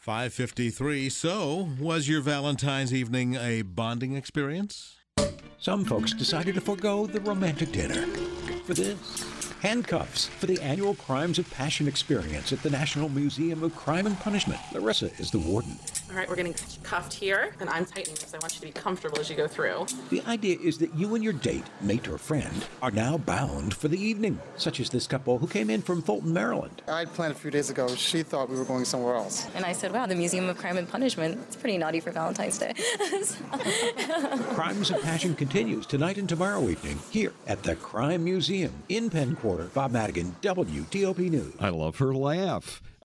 5:53. So, was your Valentine's evening a bonding experience? Some folks decided to forego the romantic dinner for this. Handcuffs for the annual Crimes of Passion experience at the National Museum of Crime and Punishment. Larissa is the warden. All right, we're getting cuffed here, and I'm tightening this. I want you to be comfortable as you go through. The idea is that you and your date, mate or friend, are now bound for the evening, such as this couple who came in from Fulton, Maryland. I planned a few days ago. She thought we were going somewhere else. And I said, wow, the Museum of Crime and Punishment, it's pretty naughty for Valentine's Day. Crimes of Passion continues tonight and tomorrow evening here at the Crime Museum in Penn Quarter. Bob Madigan, WTOP News. I love her laugh.